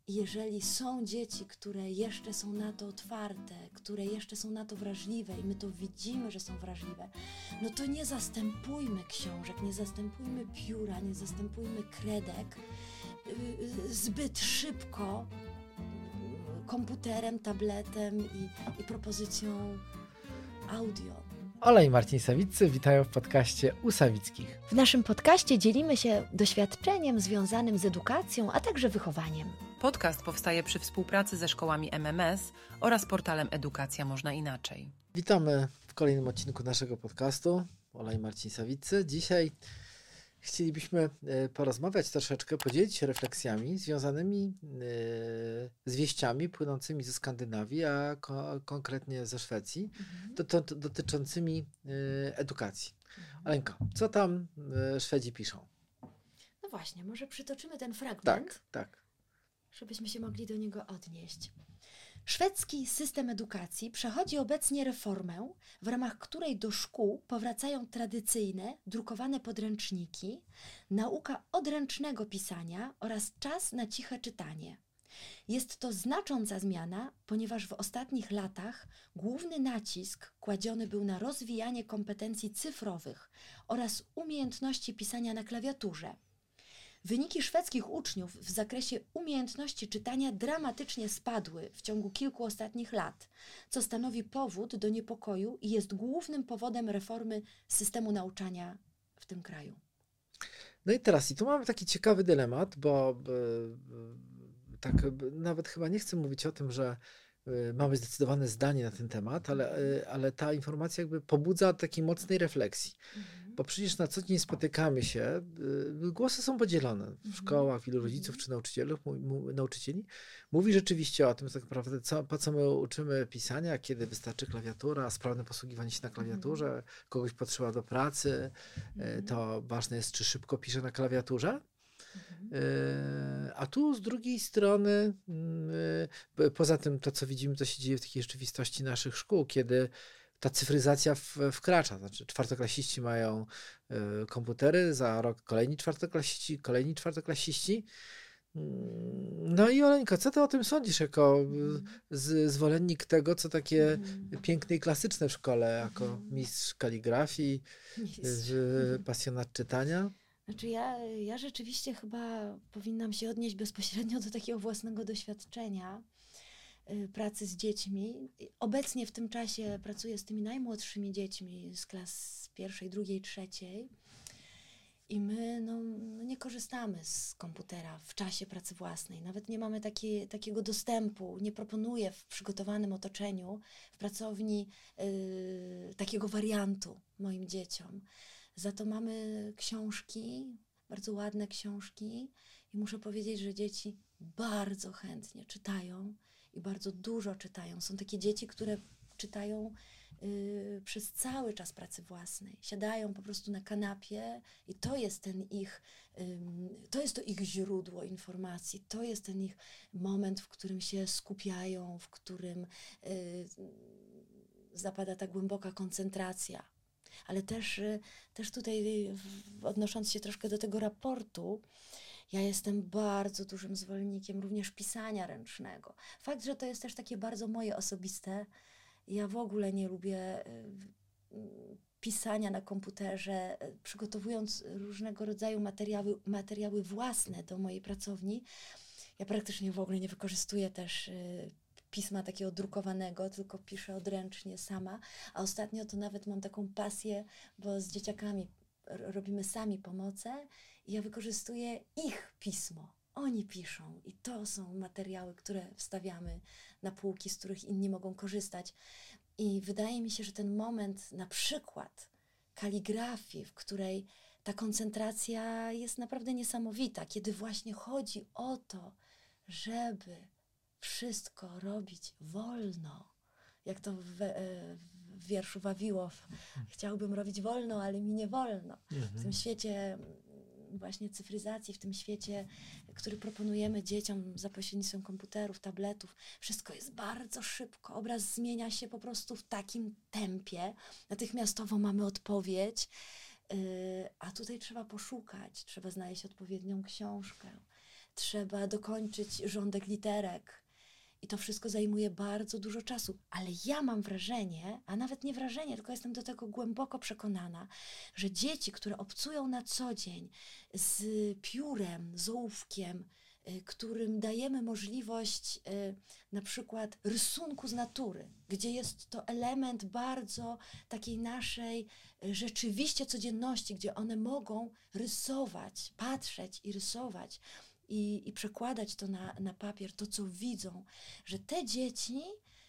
jeżeli są dzieci, które jeszcze są na to otwarte, które jeszcze są na to wrażliwe i my to widzimy, że są wrażliwe, no to nie zastępujmy książek, nie zastępujmy pióra, nie zastępujmy kredek zbyt szybko komputerem, tabletem i propozycją audio. Ola i Marcin Sawiccy witają w podcaście U Sawickich. W naszym podcaście dzielimy się doświadczeniem związanym z edukacją, a także wychowaniem. Podcast powstaje przy współpracy ze szkołami MMS oraz portalem Edukacja Można Inaczej. Witamy w kolejnym odcinku naszego podcastu. Ola i Marcin Sawiccy. Dzisiaj chcielibyśmy porozmawiać troszeczkę, podzielić się refleksjami związanymi z wieściami płynącymi ze Skandynawii, a konkretnie ze Szwecji, dotyczącymi edukacji. Alenka, co tam Szwedzi piszą? No właśnie, może przytoczymy ten fragment, Tak. żebyśmy się mogli do niego odnieść. Szwedzki system edukacji przechodzi obecnie reformę, w ramach której do szkół powracają tradycyjne, drukowane podręczniki, nauka odręcznego pisania oraz czas na ciche czytanie. Jest to znacząca zmiana, ponieważ w ostatnich latach główny nacisk kładziony był na rozwijanie kompetencji cyfrowych oraz umiejętności pisania na klawiaturze. Wyniki szwedzkich uczniów w zakresie umiejętności czytania dramatycznie spadły w ciągu kilku ostatnich lat, co stanowi powód do niepokoju i jest głównym powodem reformy systemu nauczania w tym kraju. No i teraz, tu mamy taki ciekawy dylemat, bo tak nawet chyba nie chcę mówić o tym, że mamy zdecydowane zdanie na ten temat, ale ta informacja jakby pobudza takiej mocnej refleksji. Bo przecież na co dzień spotykamy się, głosy są podzielone w szkołach, wielu rodziców czy nauczycieli mówi rzeczywiście o tym, tak naprawdę po co my uczymy pisania, kiedy wystarczy klawiatura, sprawne posługiwanie się na klawiaturze, kogoś potrzeba do pracy, to ważne jest, czy szybko pisze na klawiaturze. A tu z drugiej strony, poza tym to, co widzimy, to się dzieje w takiej rzeczywistości naszych szkół, kiedy ta cyfryzacja wkracza. Znaczy czwartoklasiści mają komputery, za rok kolejni czwartoklasiści. No i Oleńka, co ty o tym sądzisz jako zwolennik tego, co takie piękne i klasyczne w szkole, jako mistrz kaligrafii, pasjonat czytania? Znaczy ja rzeczywiście chyba powinnam się odnieść bezpośrednio do takiego własnego doświadczenia pracy z dziećmi. Obecnie w tym czasie pracuję z tymi najmłodszymi dziećmi z klas 1., 2., 3. I my nie korzystamy z komputera w czasie pracy własnej. Nawet nie mamy takiego dostępu. Nie proponuję w przygotowanym otoczeniu, w pracowni takiego wariantu moim dzieciom. Za to mamy książki, bardzo ładne książki i muszę powiedzieć, że dzieci bardzo chętnie czytają i bardzo dużo czytają. Są takie dzieci, które czytają przez cały czas pracy własnej. Siadają po prostu na kanapie i to jest to ich źródło informacji, to jest ten ich moment, w którym się skupiają, w którym zapada ta głęboka koncentracja. Ale też tutaj, odnosząc się troszkę do tego raportu, ja jestem bardzo dużym zwolennikiem również pisania ręcznego. Fakt, że to jest też takie bardzo moje osobiste. Ja w ogóle nie lubię pisania na komputerze. Przygotowując różnego rodzaju materiały własne do mojej pracowni, ja praktycznie w ogóle nie wykorzystuję też pisma takiego drukowanego, tylko piszę odręcznie sama, a ostatnio to nawet mam taką pasję, bo z dzieciakami robimy sami pomoce i ja wykorzystuję ich pismo. Oni piszą i to są materiały, które wstawiamy na półki, z których inni mogą korzystać. I wydaje mi się, że ten moment na przykład kaligrafii, w której ta koncentracja jest naprawdę niesamowita, kiedy właśnie chodzi o to, żeby wszystko robić wolno. Jak to w wierszu Wawiłow. Chciałbym robić wolno, ale mi nie wolno. W tym świecie właśnie cyfryzacji, w tym świecie, który proponujemy dzieciom za pośrednictwem komputerów, tabletów, wszystko jest bardzo szybko. Obraz zmienia się po prostu w takim tempie. Natychmiastowo mamy odpowiedź, a tutaj trzeba poszukać, trzeba znaleźć odpowiednią książkę. trzeba dokończyć rządek literek. I to wszystko zajmuje bardzo dużo czasu. Ale ja mam wrażenie, a nawet nie wrażenie, tylko jestem do tego głęboko przekonana, że dzieci, które obcują na co dzień z piórem, z ołówkiem, którym dajemy możliwość na przykład rysunku z natury, gdzie jest to element bardzo takiej naszej rzeczywiście codzienności, gdzie one mogą rysować, patrzeć i rysować i przekładać to na papier, to co widzą, że te dzieci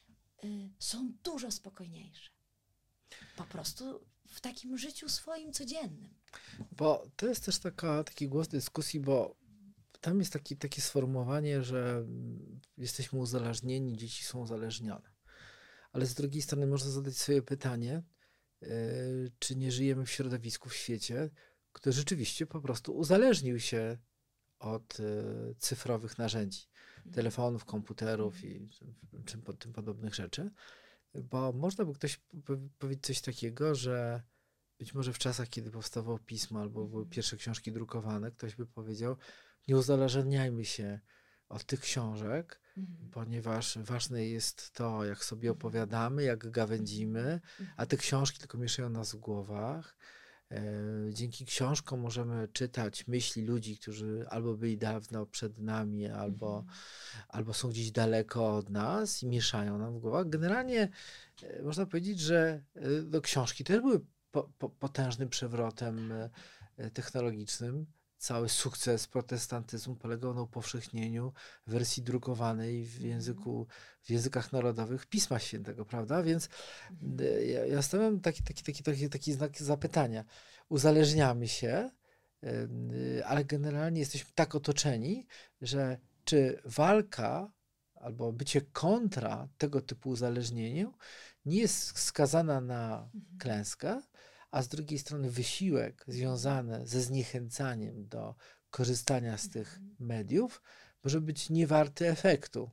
są dużo spokojniejsze. Po prostu w takim życiu swoim codziennym. Bo to jest też taki głos dyskusji, bo tam jest takie sformułowanie, że jesteśmy uzależnieni, dzieci są uzależnione. Ale z drugiej strony można zadać sobie pytanie, czy nie żyjemy w środowisku, w świecie, który rzeczywiście po prostu uzależnił się od cyfrowych narzędzi, telefonów, komputerów i tym podobnych rzeczy. Bo można by ktoś powiedzieć coś takiego, że być może w czasach, kiedy powstawało pismo albo były pierwsze książki drukowane, ktoś by powiedział, nie uzależniajmy się od tych książek, ponieważ ważne jest to, jak sobie opowiadamy, jak gawędzimy, a te książki tylko mieszają nas w głowach. Dzięki książkom możemy czytać myśli ludzi, którzy albo byli dawno przed nami, albo są gdzieś daleko od nas i mieszają nam w głowach. Generalnie można powiedzieć, że książki też były potężnym przewrotem technologicznym. Cały sukces protestantyzmu polegał na upowszechnieniu wersji drukowanej w językach narodowych Pisma Świętego, prawda? Więc ja stawiam taki znak zapytania. Uzależniamy się, ale generalnie jesteśmy tak otoczeni, że czy walka albo bycie kontra tego typu uzależnieniu nie jest skazana na klęskę, a z drugiej strony wysiłek związany ze zniechęcaniem do korzystania z tych mediów może być niewarty efektu.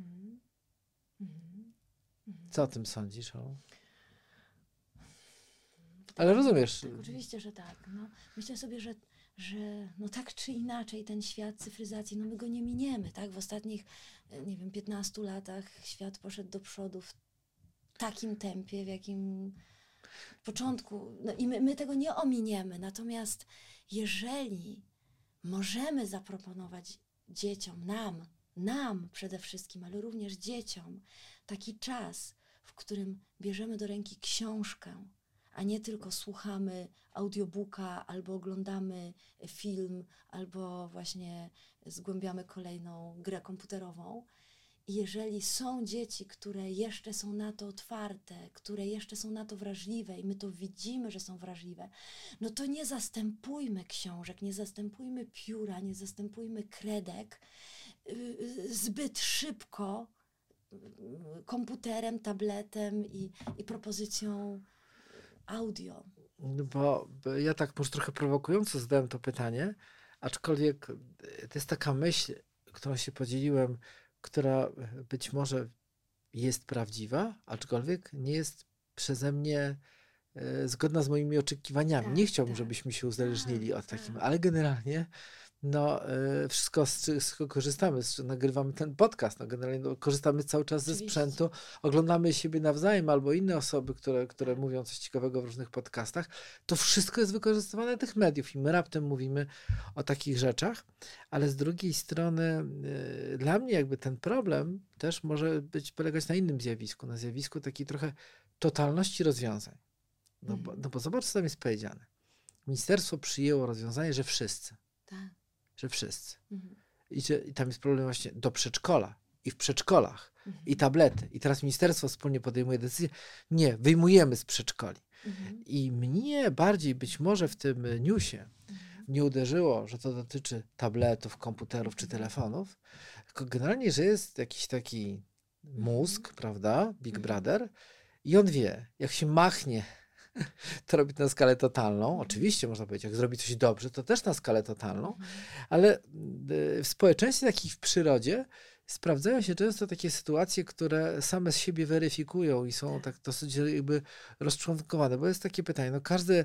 Co o tym sądzisz? Ale rozumiesz. Tak, oczywiście, że tak. No, myślę sobie, że no tak czy inaczej ten świat cyfryzacji, no my go nie miniemy, tak? W ostatnich, 15 latach świat poszedł do przodu w takim tempie, w jakim w początku, no i my tego nie ominiemy. Natomiast jeżeli możemy zaproponować dzieciom, nam przede wszystkim, ale również dzieciom, taki czas, w którym bierzemy do ręki książkę, a nie tylko słuchamy audiobooka, albo oglądamy film, albo właśnie zgłębiamy kolejną grę komputerową. I jeżeli są dzieci, które jeszcze są na to otwarte, które jeszcze są na to wrażliwe i my to widzimy, że są wrażliwe, no to nie zastępujmy książek, nie zastępujmy pióra, nie zastępujmy kredek zbyt szybko komputerem, tabletem i propozycją audio. Bo ja tak może trochę prowokująco zadałem to pytanie, aczkolwiek to jest taka myśl, którą się podzieliłem, która być może jest prawdziwa, aczkolwiek nie jest przeze mnie zgodna z moimi oczekiwaniami. Nie chciałbym, żebyśmy się uzależnili od takim, ale generalnie wszystko, z czego korzystamy, nagrywamy ten podcast, generalnie korzystamy cały czas ze sprzętu, oglądamy siebie nawzajem albo inne osoby, które mówią coś ciekawego w różnych podcastach, to wszystko jest wykorzystywane tych mediów i my raptem mówimy o takich rzeczach, ale z drugiej strony dla mnie jakby ten problem też może polegać na innym zjawisku, na zjawisku takiej trochę totalności rozwiązań. No bo zobacz, co tam jest powiedziane. Ministerstwo przyjęło rozwiązanie, że wszyscy. Tak. Że wszyscy. I tam jest problem właśnie do przedszkola i w przedszkolach i tablety. I teraz ministerstwo wspólnie podejmuje decyzję, nie, wyjmujemy z przedszkoli. I mnie bardziej być może w tym newsie nie uderzyło, że to dotyczy tabletów, komputerów czy telefonów, tylko generalnie, że jest jakiś taki mózg, prawda, Big Brother i on wie, jak się machnie, to robi to na skalę totalną. Oczywiście można powiedzieć, jak zrobi coś dobrze, to też na skalę totalną, ale w społeczeństwie, tak i w przyrodzie, sprawdzają się często takie sytuacje, które same z siebie weryfikują i są tak dosyć jakby rozczłonkowane, bo jest takie pytanie, no każde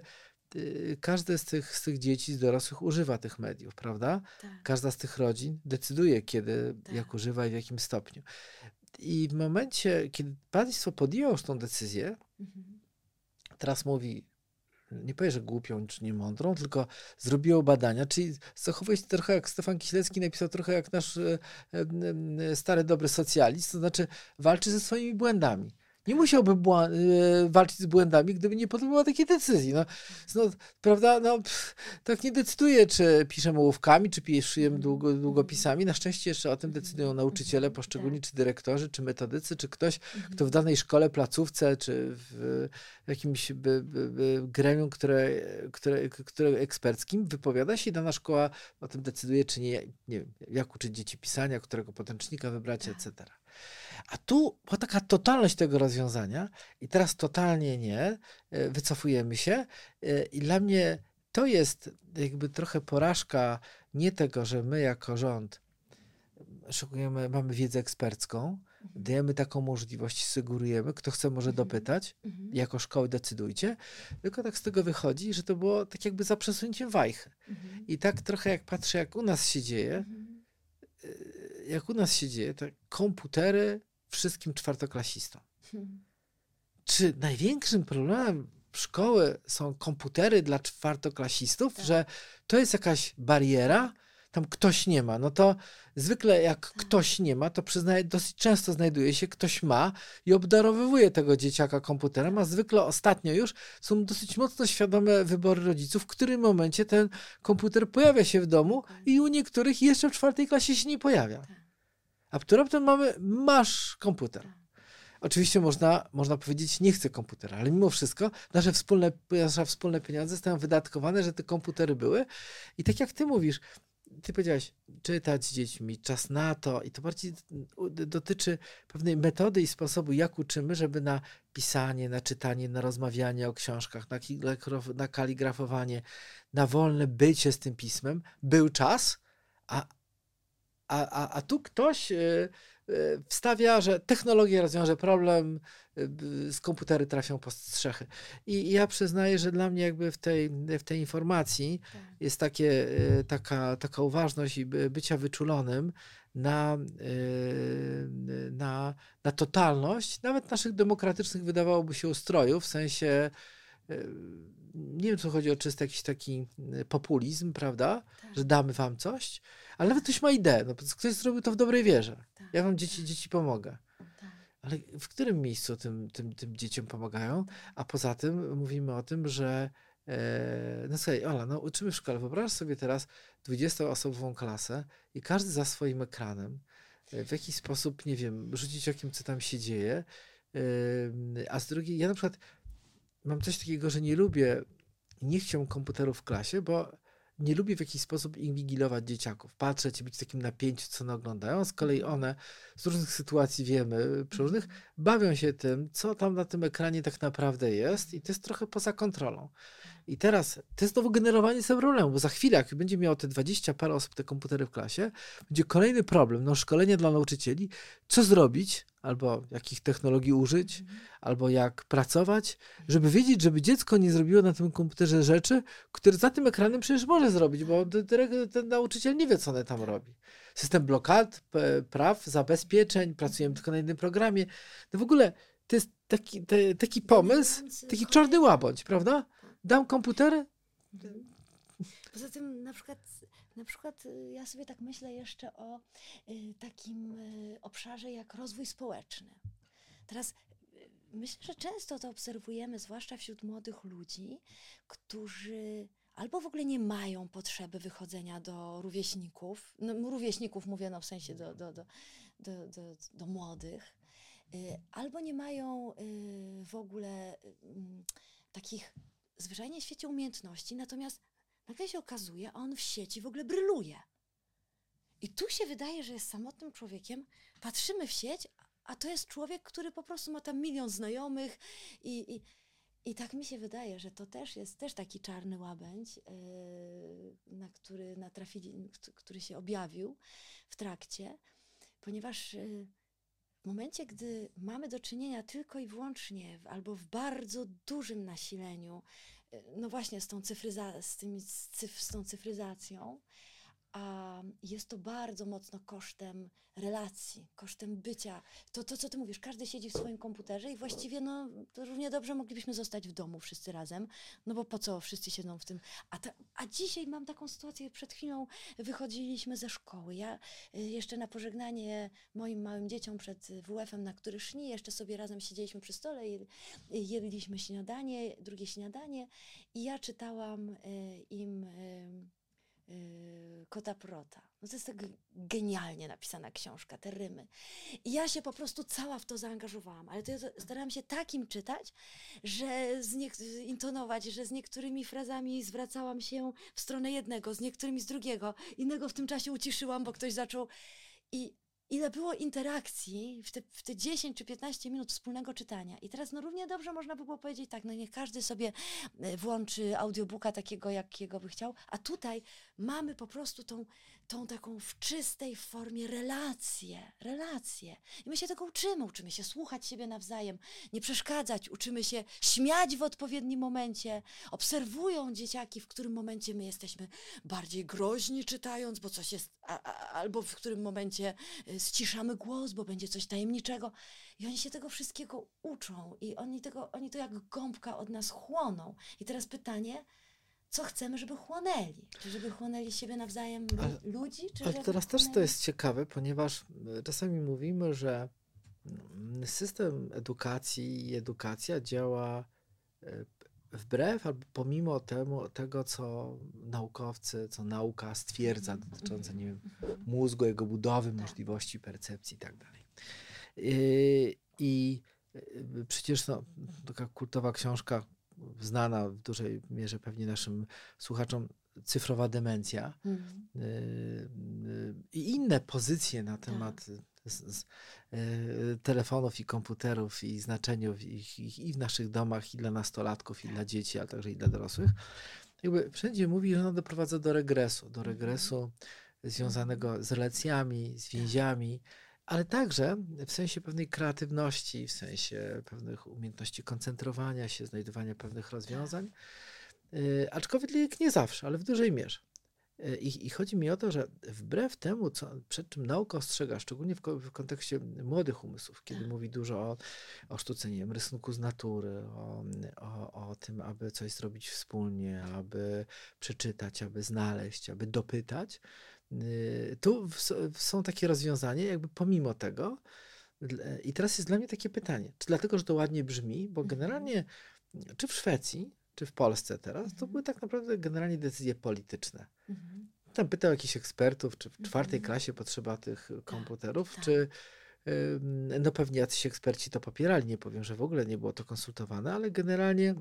każde z tych dzieci, z dorosłych używa tych mediów, prawda? Tak. Każda z tych rodzin decyduje, kiedy, Tak. jak używa i w jakim stopniu. I w momencie, kiedy państwo podjęło już tą decyzję, teraz mówi, nie powiem, że głupią czy niemądrą, tylko zrobiło badania, czyli zachowuje się trochę jak Stefan Kisielewski napisał, trochę jak nasz stary, dobry socjalist, to znaczy walczy ze swoimi błędami. Nie musiałby walczyć z błędami, gdyby nie podejmował takiej decyzji. Prawda? Tak nie decyduje, czy piszemy ołówkami, czy piszemy długopisami. Na szczęście jeszcze o tym decydują nauczyciele poszczególni, czy dyrektorzy, czy metodycy, czy ktoś, kto w danej szkole, placówce, czy w jakimś gremium, które eksperckim wypowiada się i dana szkoła o tym decyduje, czy nie wiem, jak uczyć dzieci pisania, którego podręcznika wybrać, etc. A tu była taka totalność tego rozwiązania i teraz totalnie nie, wycofujemy się i dla mnie to jest jakby trochę porażka nie tego, że my jako rząd szykujemy, mamy wiedzę ekspercką, dajemy taką możliwość, sugerujemy, kto chce może dopytać, jako szkoły decydujcie, tylko tak z tego wychodzi, że to było tak jakby za przesunięciem wajchy. I tak trochę jak patrzę, jak u nas się dzieje, te komputery wszystkim czwartoklasistom. Czy największym problemem szkoły są komputery dla czwartoklasistów, że to jest jakaś bariera, tam ktoś nie ma, no to zwykle jak ktoś nie ma, to dosyć często znajduje się, ktoś ma i obdarowywuje tego dzieciaka komputerem, a zwykle ostatnio już są dosyć mocno świadome wybory rodziców, w którym momencie ten komputer pojawia się w domu i u niektórych jeszcze w 4. klasie się nie pojawia. A tu raptem masz komputer. Oczywiście można powiedzieć, nie chcę komputera, ale mimo wszystko nasze wspólne pieniądze zostają wydatkowane, że te komputery były. I tak jak ty mówisz, ty powiedziałaś, czytać z dziećmi, czas na to i to bardziej dotyczy pewnej metody i sposobu, jak uczymy, żeby na pisanie, na czytanie, na rozmawianie o książkach, na kaligrafowanie, na wolne bycie z tym pismem był czas, a tu ktoś wstawia, że technologia rozwiąże problem, z komputery trafią pod strzechy. I ja przyznaję, że dla mnie jakby w tej informacji jest taka uważność i bycia wyczulonym na totalność, nawet naszych demokratycznych, wydawałoby się, ustrojów, w sensie nie wiem, co chodzi o czysty jakiś taki populizm, prawda, że damy wam coś, ale nawet ktoś ma ideę, no, ktoś zrobił to w dobrej wierze. Ja wam dzieci pomogę. Ale w którym miejscu tym dzieciom pomagają? A poza tym mówimy o tym, że no słuchaj, Ola, no uczymy w szkole. Wyobraź sobie teraz 20-osobową klasę i każdy za swoim ekranem w jakiś sposób, nie wiem, rzucić okiem, co tam się dzieje. A z drugiej, ja na przykład mam coś takiego, że nie chciałbym komputerów w klasie, bo nie lubię w jakiś sposób inwigilować dzieciaków, patrzeć i być w takim napięciu, co one oglądają. Z kolei one z różnych sytuacji wiemy, przy różnych, bawią się tym, co tam na tym ekranie tak naprawdę jest i to jest trochę poza kontrolą. I teraz to jest znowu generowanie sobie problemu, bo za chwilę, jak będzie miało te 20 parę osób te komputery w klasie, będzie kolejny problem, szkolenie dla nauczycieli, co zrobić, albo jakich technologii użyć, albo jak pracować, żeby wiedzieć, żeby dziecko nie zrobiło na tym komputerze rzeczy, które za tym ekranem przecież może zrobić, bo ten nauczyciel nie wie, co one tam robi. System blokad, praw, zabezpieczeń, pracujemy tylko na jednym programie. No w ogóle to jest taki pomysł, taki czarny łabędź, prawda? Dam komputery? Poza tym na przykład ja sobie tak myślę jeszcze o takim obszarze jak rozwój społeczny. Teraz myślę, że często to obserwujemy, zwłaszcza wśród młodych ludzi, którzy albo w ogóle nie mają potrzeby wychodzenia do rówieśników, rówieśników mówię w sensie do młodych, albo nie mają w ogóle takich zwyczajnie w świecie umiejętności, natomiast nagle się okazuje, a on w sieci w ogóle bryluje. I tu się wydaje, że jest samotnym człowiekiem, patrzymy w sieć, a to jest człowiek, który po prostu ma tam 1 milion znajomych i tak mi się wydaje, że to też jest taki czarny łabędź, który się objawił w trakcie, ponieważ w momencie, gdy mamy do czynienia tylko i wyłącznie albo w bardzo dużym nasileniu no właśnie z tą cyfryzacją, a jest to bardzo mocno kosztem relacji, kosztem bycia. To, co ty mówisz, każdy siedzi w swoim komputerze i właściwie no, to równie dobrze moglibyśmy zostać w domu wszyscy razem, no bo po co wszyscy siedzą w tym. A dzisiaj mam taką sytuację, przed chwilą wychodziliśmy ze szkoły. Ja jeszcze na pożegnanie moim małym dzieciom przed WF-em, na który szli, jeszcze sobie razem siedzieliśmy przy stole i jedliśmy śniadanie, drugie śniadanie i ja czytałam im Kota Prota. No to jest tak genialnie napisana książka, te rymy. I ja się po prostu cała w to zaangażowałam, ale to ja starałam się takim czytać, że intonować, że z niektórymi frazami zwracałam się w stronę jednego, z niektórymi z drugiego. Innego w tym czasie uciszyłam, bo ktoś zaczął... I ile było interakcji w te 10 czy 15 minut wspólnego czytania. I teraz no równie dobrze można by było powiedzieć tak, no niech każdy sobie włączy audiobooka takiego, jakiego by chciał, a tutaj mamy po prostu tą taką w czystej formie relacje. I my się tego uczymy się słuchać siebie nawzajem, nie przeszkadzać, uczymy się śmiać w odpowiednim momencie. Obserwują dzieciaki, w którym momencie my jesteśmy bardziej groźni czytając, bo coś jest, albo w którym momencie ściszamy głos, bo będzie coś tajemniczego. I oni się tego wszystkiego uczą i oni to jak gąbka od nas chłoną. I teraz pytanie, co chcemy, żeby chłonęli? Czy żeby chłonęli siebie nawzajem ludzi? Czy ale teraz też to jest ciekawe, ponieważ czasami mówimy, że system edukacji i edukacja działa wbrew albo pomimo tego, co naukowcy, co nauka stwierdza dotyczące, nie wiem, mózgu, jego budowy, możliwości, percepcji i tak dalej. I przecież no, taka kultowa książka, znana w dużej mierze pewnie naszym słuchaczom, Cyfrowa demencja i inne pozycje na temat telefonów i komputerów i znaczeniu ich i w naszych domach, i dla nastolatków, i dla dzieci, ale także i dla dorosłych. Jakby wszędzie mówi, że ona doprowadza do regresu związanego z relacjami, z więziami, ale także w sensie pewnej kreatywności, w sensie pewnych umiejętności koncentrowania się, znajdowania pewnych rozwiązań, aczkolwiek nie zawsze, ale w dużej mierze. I chodzi mi o to, że wbrew temu, przed czym nauka ostrzega, szczególnie w kontekście młodych umysłów, kiedy mówi dużo o sztuce, nie wiem, rysunku z natury, o tym, aby coś zrobić wspólnie, aby przeczytać, aby znaleźć, aby dopytać, tu są takie rozwiązania, jakby pomimo tego. I teraz jest dla mnie takie pytanie, czy dlatego, że to ładnie brzmi, bo generalnie czy w Szwecji, czy w Polsce teraz, to były tak naprawdę generalnie decyzje polityczne. Tam pytał jakichś ekspertów, czy w 4. klasie potrzeba tych komputerów, czy no pewnie jacyś eksperci to popierali, nie powiem, że w ogóle nie było to konsultowane, ale generalnie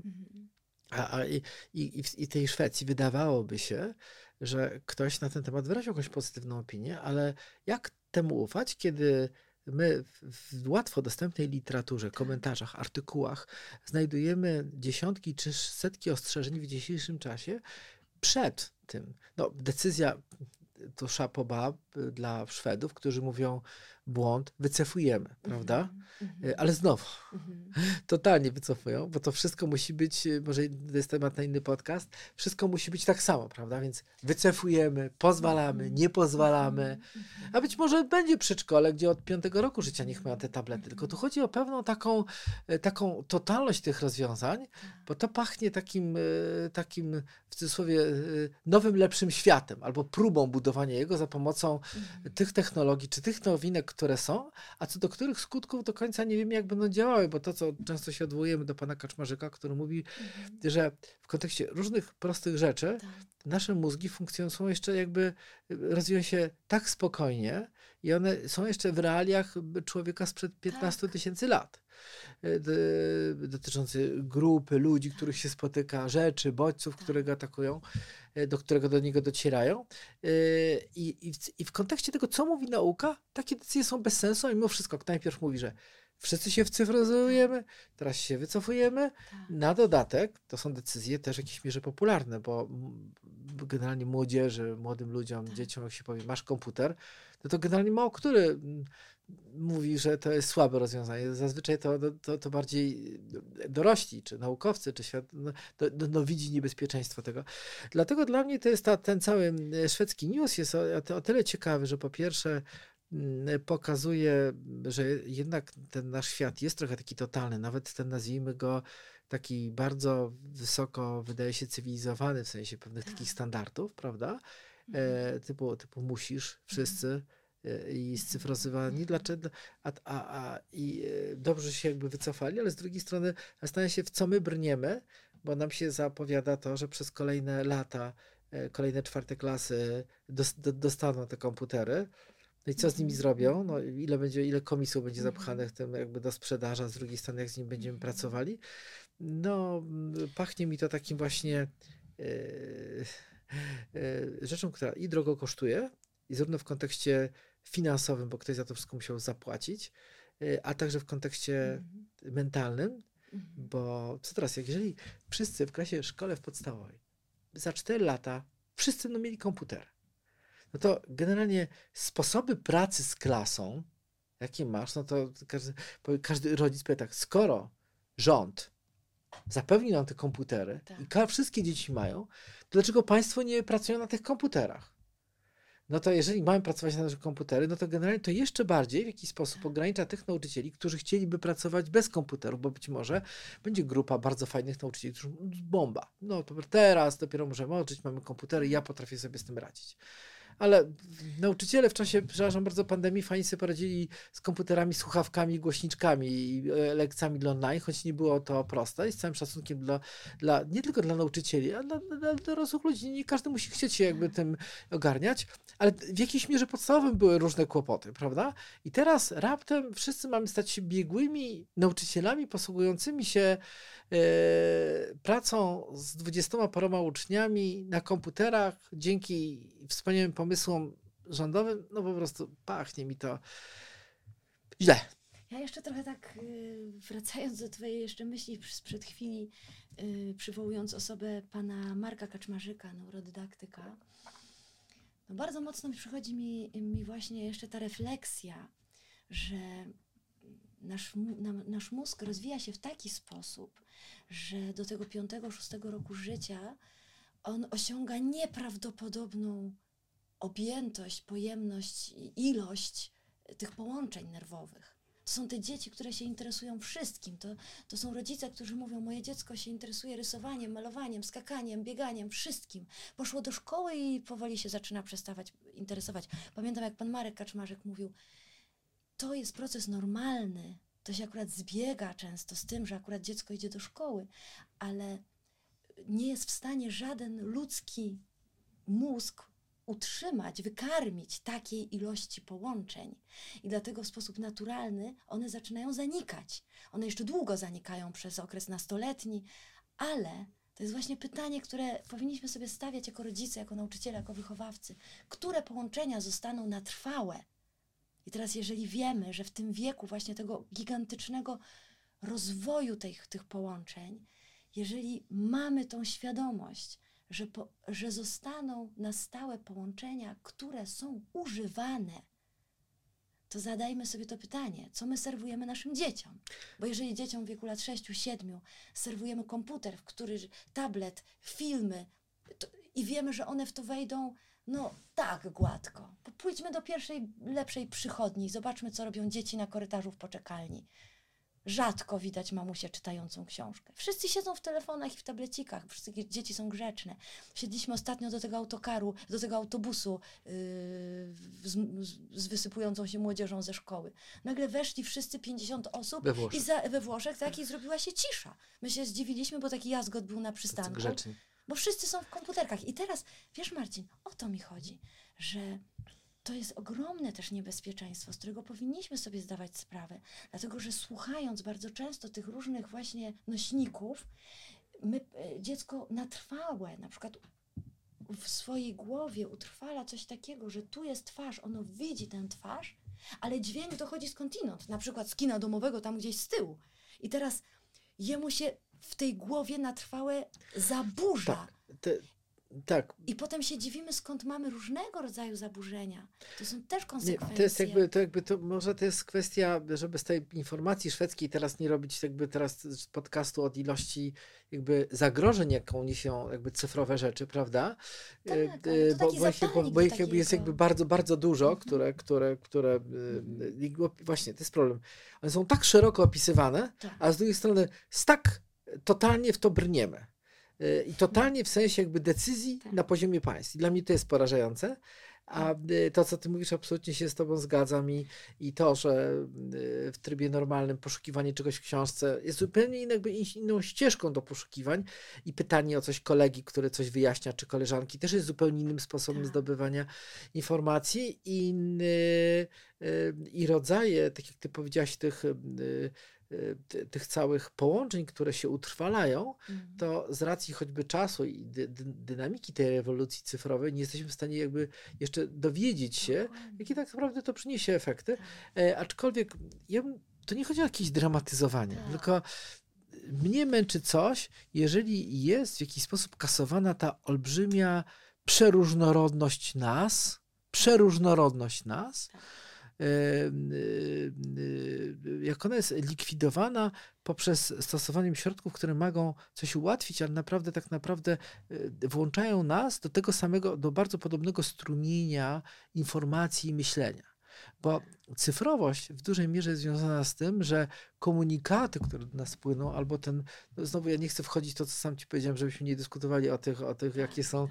i tej Szwecji wydawałoby się, że ktoś na ten temat wyraził jakąś pozytywną opinię, ale jak temu ufać, kiedy my w łatwo dostępnej literaturze, komentarzach, artykułach znajdujemy dziesiątki czy setki ostrzeżeń w dzisiejszym czasie przed tym. No, decyzja to chapeau bas dla Szwedów, którzy mówią błąd, wycofujemy, prawda? Ale znowu, totalnie wycofują, bo to wszystko musi być, może to jest temat na inny podcast, wszystko musi być tak samo, prawda? Więc wycofujemy, pozwalamy, nie pozwalamy, a być może będzie przedszkole, gdzie od 5 roku życia niech mają te tablety, tylko tu chodzi o pewną taką totalność tych rozwiązań, bo to pachnie takim w cudzysłowie nowym, lepszym światem, albo próbą budowania jego za pomocą tych technologii, czy tych nowinek, które są, a co do których skutków do końca nie wiemy, jak będą działały, bo to, co często się odwołujemy do pana Kaczmarzyka, który mówi, że w kontekście różnych prostych rzeczy nasze mózgi są jeszcze jakby, rozwijają się tak spokojnie i one są jeszcze w realiach człowieka sprzed 15 000 lat. Dotyczący grupy ludzi, których się spotyka, rzeczy, bodźców, które go atakują, do niego docierają. I w kontekście tego, co mówi nauka, takie decyzje są bez sensu, a mimo wszystko najpierw mówi, że wszyscy się wcyfryzujemy, teraz się wycofujemy. Na dodatek to są decyzje też w jakiejś mierze popularne, bo generalnie młodzieży, młodym ludziom, dzieciom, jak się powie, masz komputer, to generalnie mało który mówi, że to jest słabe rozwiązanie. Zazwyczaj to bardziej dorośli, czy naukowcy, czy świat widzi niebezpieczeństwo tego. Dlatego dla mnie to jest ten cały szwedzki news jest o tyle ciekawy, że po pierwsze pokazuje, że jednak ten nasz świat jest trochę taki totalny, nawet ten, nazwijmy go, taki bardzo wysoko, wydaje się, cywilizowany, w sensie pewnych takich standardów, prawda? Typu musisz, wszyscy i scyfrozyzowani. Dlaczego? I dobrze się jakby wycofali, ale z drugiej strony zastanawiam się, w co my brniemy, bo nam się zapowiada to, że przez kolejne lata, kolejne 4. klasy dostaną te komputery. No i co z nimi zrobią? No, ile komisów będzie zapchanych tym jakby do sprzedaży, a z drugiej strony jak z nim będziemy pracowali? No, pachnie mi to takim właśnie rzeczą, która i drogo kosztuje, i zarówno w kontekście finansowym, bo ktoś za to wszystko musiał zapłacić, a także w kontekście mentalnym, bo co teraz, jeżeli wszyscy w klasie szkole w podstawowej za 4 lata wszyscy będą mieli komputer, no to generalnie sposoby pracy z klasą, jakie masz, no to każdy rodzic powie tak, skoro rząd zapewni nam te komputery i wszystkie dzieci mają, to dlaczego państwo nie pracują na tych komputerach? No to jeżeli mamy pracować na tych komputery, no to generalnie to jeszcze bardziej w jakiś sposób ogranicza tych nauczycieli, którzy chcieliby pracować bez komputerów, bo być może będzie grupa bardzo fajnych nauczycieli, którzy bomba. No to teraz dopiero możemy uczyć, mamy komputery i ja potrafię sobie z tym radzić. Ale nauczyciele w czasie, przepraszam bardzo, pandemii fajnie sobie poradzili z komputerami, słuchawkami, głośniczkami i lekcjami dla online, choć nie było to proste i z całym szacunkiem nie tylko dla nauczycieli, ale dla dorosłych ludzi. Nie każdy musi chcieć się jakby tym ogarniać, ale w jakiejś mierze podstawowym były różne kłopoty, prawda? I teraz raptem wszyscy mamy stać się biegłymi nauczycielami posługującymi się pracą z 20 paroma uczniami na komputerach dzięki wspaniałym pomysłom rządowym, no po prostu pachnie mi to źle. Ja jeszcze trochę tak wracając do twojej jeszcze myśli sprzed chwili, przywołując osobę pana Marka Kaczmarzyka, neurodydaktyka, no bardzo mocno przychodzi mi właśnie jeszcze ta refleksja, że nasz mózg rozwija się w taki sposób, że do tego 5-6 roku życia on osiąga nieprawdopodobną objętość, pojemność i ilość tych połączeń nerwowych. To są te dzieci, które się interesują wszystkim. To są rodzice, którzy mówią, moje dziecko się interesuje rysowaniem, malowaniem, skakaniem, bieganiem, wszystkim. Poszło do szkoły i powoli się zaczyna przestawać interesować. Pamiętam, jak pan Marek Kaczmarzyk mówił, to jest proces normalny. To się akurat zbiega często z tym, że akurat dziecko idzie do szkoły, ale nie jest w stanie żaden ludzki mózg utrzymać, wykarmić takiej ilości połączeń. I dlatego w sposób naturalny one zaczynają zanikać. One jeszcze długo zanikają przez okres nastoletni, ale to jest właśnie pytanie, które powinniśmy sobie stawiać jako rodzice, jako nauczyciele, jako wychowawcy. Które połączenia zostaną na trwałe? I teraz jeżeli wiemy, że w tym wieku właśnie tego gigantycznego rozwoju tych połączeń, jeżeli mamy tą świadomość, że zostaną na stałe połączenia, które są używane, to zadajmy sobie to pytanie, co my serwujemy naszym dzieciom. Bo jeżeli dzieciom w wieku lat 6-7 serwujemy komputer, tablet, filmy i wiemy, że one w to wejdą no tak gładko. Pójdźmy do pierwszej, lepszej przychodni, zobaczmy, co robią dzieci na korytarzu w poczekalni. Rzadko widać mamusię czytającą książkę. Wszyscy siedzą w telefonach i w tablecikach, wszystkie dzieci są grzeczne. Siedliśmy ostatnio do tego autokaru, do tego autobusu z wysypującą się młodzieżą ze szkoły. Nagle weszli wszyscy 50 osób we Włoszech, tak, i zrobiła się cisza. My się zdziwiliśmy, bo taki jazgot był na przystanku. Bo wszyscy są w komputerkach. I teraz, wiesz Marcin, o to mi chodzi, że to jest ogromne też niebezpieczeństwo, z którego powinniśmy sobie zdawać sprawę. Dlatego, że słuchając bardzo często tych różnych właśnie nośników, dziecko na trwałe, na przykład w swojej głowie utrwala coś takiego, że tu jest twarz, ono widzi tę twarz, ale dźwięk dochodzi skądinąd, na przykład z kina domowego, tam gdzieś z tyłu. I teraz jemu się w tej głowie na trwałe zaburza. Tak, Tak. I potem się dziwimy, skąd mamy różnego rodzaju zaburzenia. To są też Nie, konsekwencje. może to jest kwestia, żeby z tej informacji szwedzkiej teraz nie robić teraz podcastu od ilości jakby zagrożeń, jaką niesią jakby cyfrowe rzeczy, prawda? Tak, ale to taki zapalnik bo do ich jakby jest takiego. jakby bardzo, bardzo dużo, które właśnie, to jest problem. One są tak szeroko opisywane, Tak. a z drugiej strony tak totalnie w to brniemy. I totalnie w sensie jakby decyzji Tak. na poziomie państw. I dla mnie to jest porażające. A to, co ty mówisz, absolutnie się z tobą zgadzam i to, że w trybie normalnym poszukiwanie czegoś w książce jest zupełnie inną ścieżką do poszukiwań i pytanie o coś kolegi, który coś wyjaśnia, czy koleżanki, też jest zupełnie innym sposobem Tak. zdobywania informacji i rodzaje, tak jak ty powiedziałaś, tych całych połączeń, które się utrwalają, to z racji choćby czasu i dynamiki tej rewolucji cyfrowej nie jesteśmy w stanie jakby jeszcze dowiedzieć się, jakie tak naprawdę to przyniesie efekty. Aczkolwiek to nie chodzi o jakieś dramatyzowanie, tylko mnie męczy coś, jeżeli jest w jakiś sposób kasowana ta olbrzymia przeróżnorodność nas, jak ona jest likwidowana poprzez stosowanie środków, które mogą coś ułatwić, ale tak naprawdę włączają nas do tego samego, do bardzo podobnego strumienia informacji i myślenia. Bo cyfrowość w dużej mierze jest związana z tym, że komunikaty, które do nas płyną, albo znowu ja nie chcę wchodzić w to, co sam ci powiedziałem, żebyśmy nie dyskutowali o tych jakie są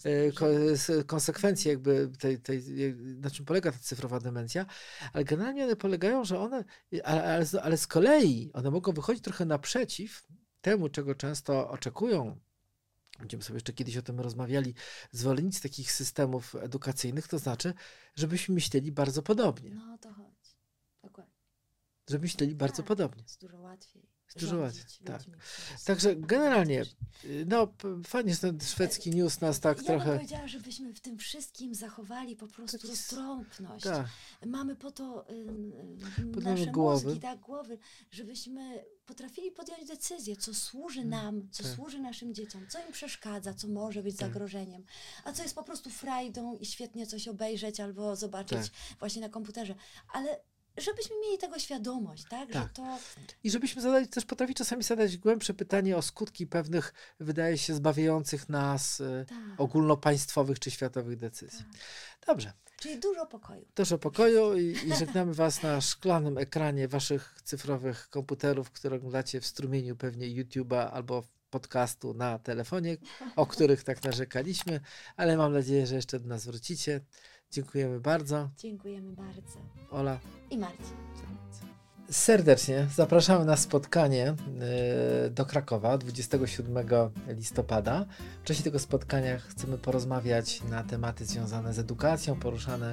konsekwencje jakby na czym polega ta cyfrowa demencja, ale generalnie one polegają, że ale z kolei one mogą wychodzić trochę naprzeciw temu, czego często oczekują. Będziemy sobie jeszcze kiedyś o tym rozmawiali, zwolennicy takich systemów edukacyjnych, to znaczy, żebyśmy myśleli bardzo podobnie. No to chodzi. Dokładnie. Żeby myśleli bardzo podobnie. Jest dużo łatwiej. Dużo łatwiej, tak. ludźmi, którzy Także są generalnie, fantastyczni. fajnie, że ten szwedzki news nas tak Ja trochę... bym powiedziała, żebyśmy w tym wszystkim zachowali po prostu Taki roztrąpność. Tak, Mamy po to Podamy nasze głowy. mózgi, głowy, żebyśmy potrafili podjąć decyzję, co służy nam, co tak. służy naszym dzieciom, co im przeszkadza, co może być zagrożeniem, a co jest po prostu frajdą i świetnie coś obejrzeć albo zobaczyć właśnie na komputerze. Ale żebyśmy mieli tego świadomość, tak? Tak. Że to... I żebyśmy też potrafili czasami zadać głębsze pytanie o skutki pewnych, wydaje się, zbawiających nas ogólnopaństwowych czy światowych decyzji. Dobrze. Czyli dużo pokoju. Dużo pokoju i żegnamy was na szklanym ekranie waszych cyfrowych komputerów, które oglądacie w strumieniu pewnie YouTube'a albo podcastu na telefonie, o których tak narzekaliśmy, ale mam nadzieję, że jeszcze do nas wrócicie. Dziękujemy bardzo. Dziękujemy bardzo. Ola. I Marcin. Serdecznie zapraszamy na spotkanie do Krakowa 27 listopada. W czasie tego spotkania chcemy porozmawiać na tematy związane z edukacją, poruszane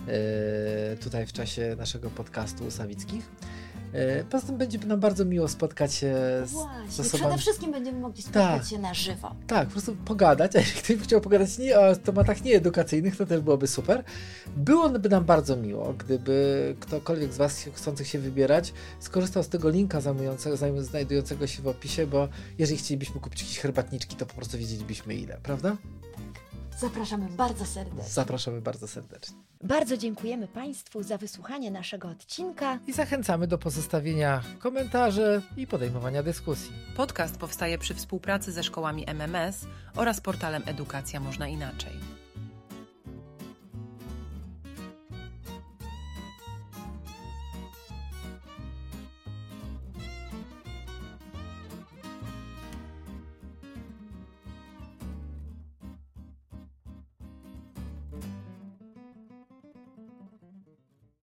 tutaj w czasie naszego podcastu u Sawickich. Poza tym będzie nam bardzo miło spotkać się z osobami. Przede wszystkim będziemy mogli spotkać się na żywo. Tak, po prostu pogadać, a jeśli ktoś by chciał pogadać nie o tematach nieedukacyjnych, to też byłoby super. Byłoby nam bardzo miło, gdyby ktokolwiek z was chcących się wybierać skorzystał z tego linka znajdującego się w opisie, bo jeżeli chcielibyśmy kupić jakieś herbatniczki, to po prostu wiedzielibyśmy ile, prawda? Zapraszamy bardzo serdecznie. Zapraszamy bardzo serdecznie. Bardzo dziękujemy Państwu za wysłuchanie naszego odcinka. I zachęcamy do pozostawienia komentarzy i podejmowania dyskusji. Podcast powstaje przy współpracy ze szkołami MMS oraz portalem Edukacja Można Inaczej.